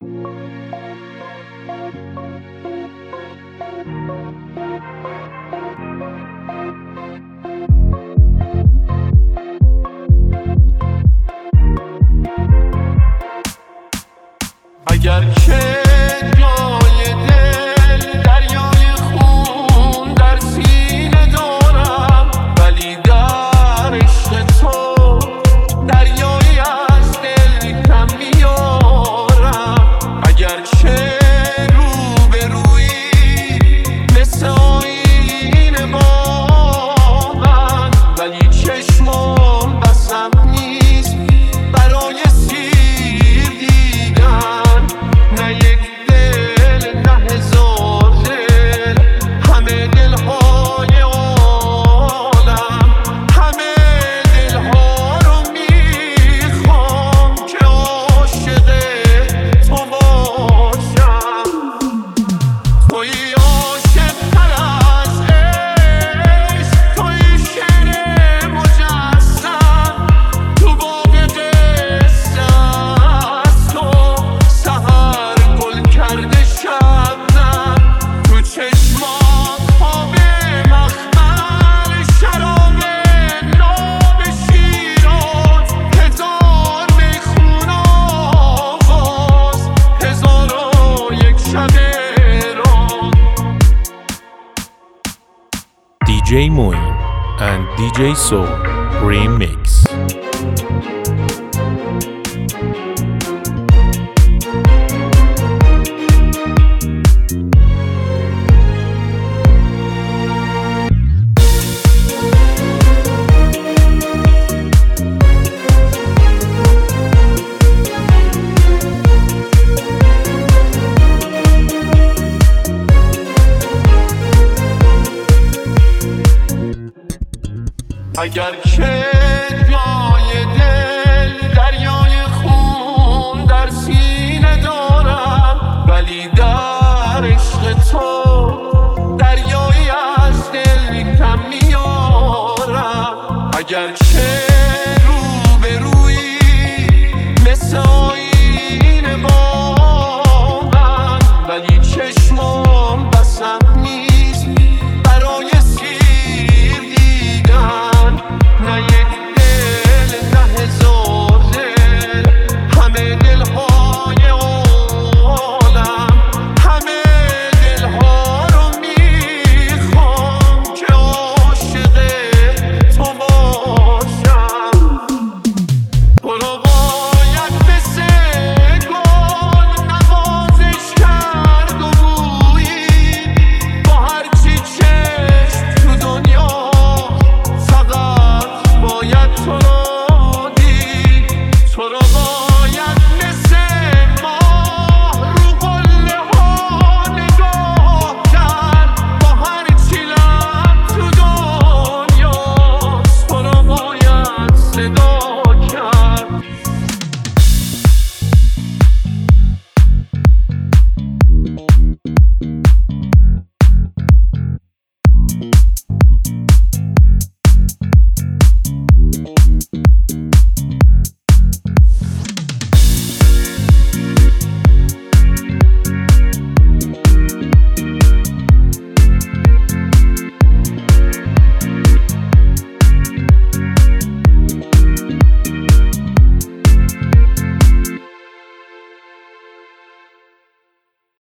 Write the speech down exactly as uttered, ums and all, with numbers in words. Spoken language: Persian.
اگر که جای دل دریای خون در سینه دارم، ولی در عشق تو دریایی از دل کم میارم. اگر که رو به روی مثل آینه با من، ولی چشمم بسم نیست برای سیر دیدن. نه یک دل نه هزار دل، همه دلهای عالم، همه دلها رو میخوام که عاشق تو باشم. تویی عاشق تر از عشق، تویی شعر مجسم تو باغ قصه از تو. سحر گل کرده شبنم تو چشمات، خواب مخمل شراب ناب شیراز. هزار میخون آواز، هزار و یک شب راز. دی جی Moin and دی جی Soul Remix. اگر که جای دل